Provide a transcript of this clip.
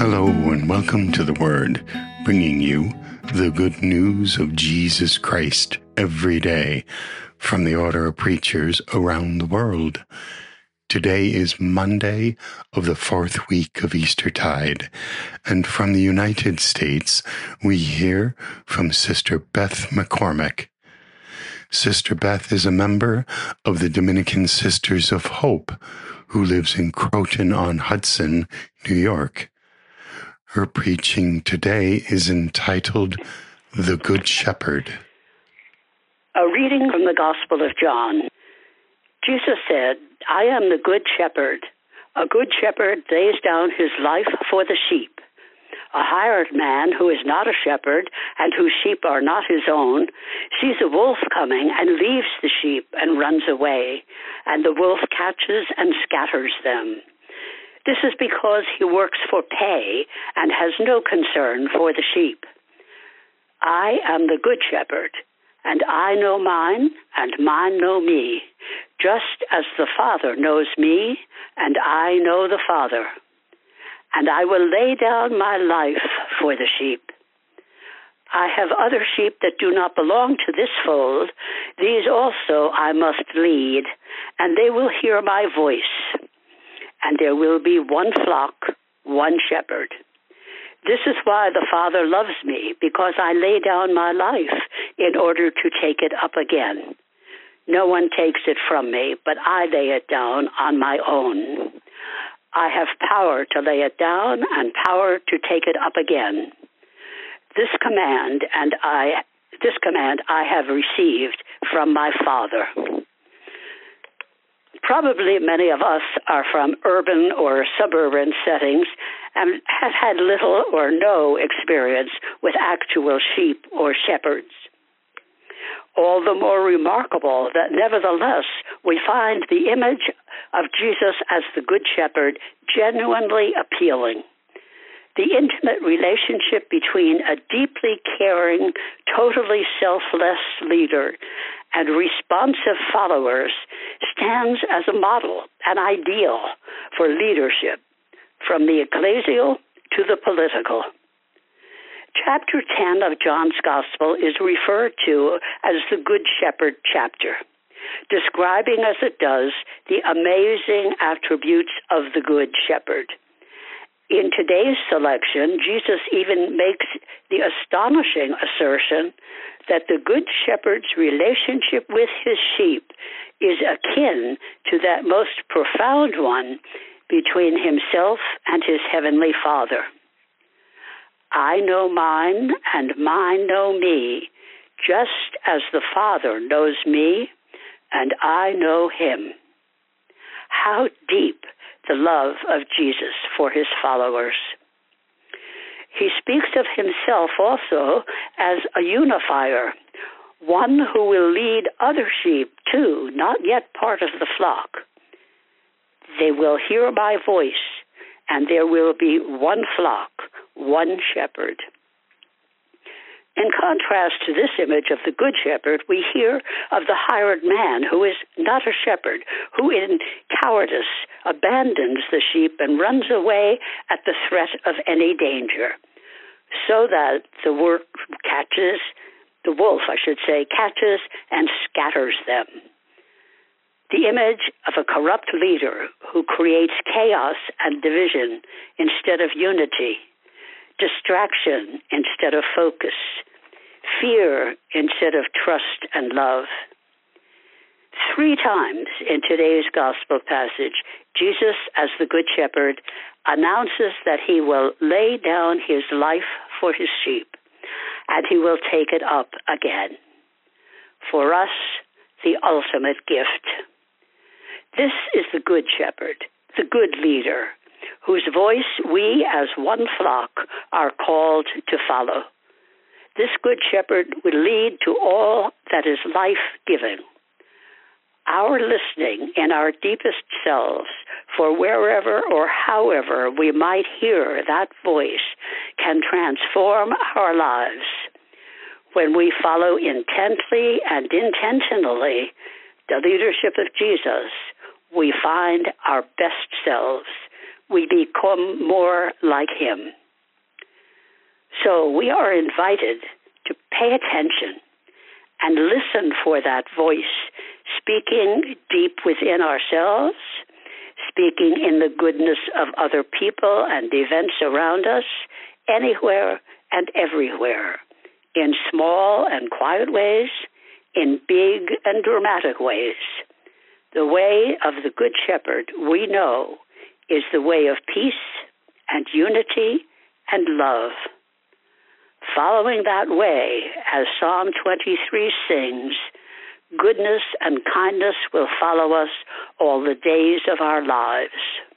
Hello and welcome to The Word, bringing you the good news of Jesus Christ every day from the Order of Preachers around the world. Today is Monday of the fourth week of Eastertide, and from the United States we hear from Sister Beth McCormick. Sister Beth is a member of the Dominican Sisters of Hope, who lives in Croton-on-Hudson, New York. Her preaching today is entitled The Good Shepherd. A reading from the Gospel of John. Jesus said, "I am the good shepherd. A good shepherd lays down his life for the sheep. A hired man who is not a shepherd and whose sheep are not his own sees a wolf coming and leaves the sheep and runs away, and the wolf catches and scatters them. This is because he works for pay and has no concern for the sheep. I am the good shepherd, and I know mine, and mine know me, just as the Father knows me, and I know the Father. And I will lay down my life for the sheep. I have other sheep that do not belong to this fold. These also I must lead, and they will hear my voice. And there will be one flock, one shepherd. This is why the Father loves me, because I lay down my life in order to take it up again. No one takes it from me, but I lay it down on my own. I have power to lay it down and power to take it up again. This command I have received from my Father." Probably many of us are from urban or suburban settings and have had little or no experience with actual sheep or shepherds. All the more remarkable that nevertheless we find the image of Jesus as the Good Shepherd genuinely appealing. The intimate relationship between a deeply caring, totally selfless leader and responsive followers stands as a model, an ideal for leadership, from the ecclesial to the political. Chapter 10 of John's Gospel is referred to as the Good Shepherd chapter, describing as it does the amazing attributes of the Good Shepherd. In today's selection, Jesus even makes the astonishing assertion that the Good Shepherd's relationship with his sheep is akin to that most profound one between himself and his heavenly Father. I know mine, and mine know me, just as the Father knows me, and I know him. How deep the love of Jesus for his followers. He speaks of himself also as a unifier, one who will lead other sheep too, not yet part of the flock. They will hear my voice, and there will be one flock, one shepherd. In contrast to this image of the Good Shepherd, we hear of the hired man who is not a shepherd, who in cowardice abandons the sheep and runs away at the threat of any danger, so that the wolf catches and scatters them. The image of a corrupt leader who creates chaos and division instead of unity, distraction instead of focus, fear instead of trust and love. 3 times in today's gospel passage, Jesus, as the Good Shepherd, announces that he will lay down his life for his sheep, and he will take it up again. For us, the ultimate gift. This is the Good Shepherd, the good leader, whose voice we as one flock are called to follow. This Good Shepherd will lead to all that is life-giving. Our listening in our deepest selves for wherever or however we might hear that voice can transform our lives. When we follow intently and intentionally the leadership of Jesus, we find our best selves. we become more like him. So we are invited to pay attention and listen for that voice speaking deep within ourselves, speaking in the goodness of other people and events around us, anywhere and everywhere, in small and quiet ways, in big and dramatic ways. The way of the Good Shepherd, we know, is the way of peace and unity and love. Following that way, as Psalm 23 sings, goodness and kindness will follow us all the days of our lives.